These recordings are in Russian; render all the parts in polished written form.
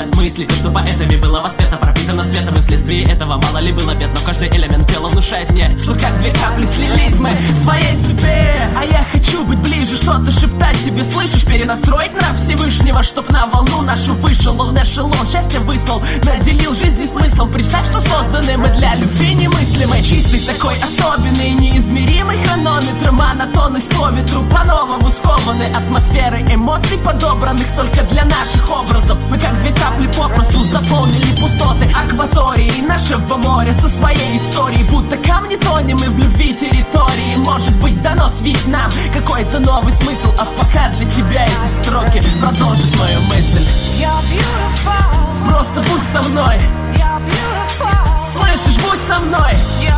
образ мысли. То, что поэтами было воспето, пропитано светом, и вследствие этого мало ли было бед. Но каждый элемент тела внушает мне, что как две капли слились мы в своей судьбе. А я хочу быть ближе, что-то шептать тебе, слышишь? Перенастроить нрав Всевышнего, чтоб на волну нашу вышел он эшелон. Счастье выслал, наделил жизни смыслом. Представь, что созданы мы для любви немыслимой. Чистый такой особенный, неизмеримый хронометр, монотонность по ветру, по-новому скованы атмосферой эмоций, подобранных только для наших образов. Мы как две капли попросту заполнили пустоты акватории нашего моря со своей историей. Будто камни тонем и в любви территории. Может быть, дано свить нам какой-то новый смысл. А пока для тебя эти строки продолжат мою мысль. Просто будь со мной. Слышишь, будь со мной.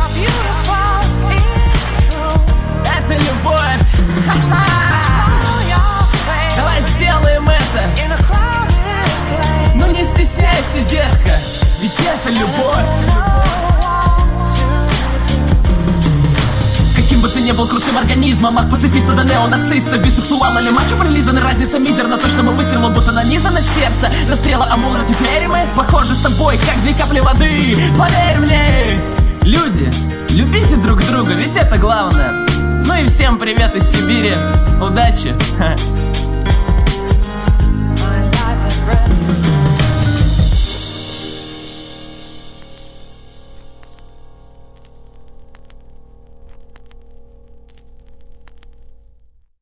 Это любовь. Давай сделаем это. Ну не стесняйся, детка, ведь это любовь. Каким бы ты ни был крутым организмом, от пацифиста до неонациста, бисексуала или мачо прилизаны, разница мизерна. То, что мы выстрелом будто нанизано в сердце расстрела Амура. Теперь мы похожи с тобой, как две капли воды. Поверь мне, люди, любите друг друга, ведь это главное. Ну и всем привет из Сибири, удачи.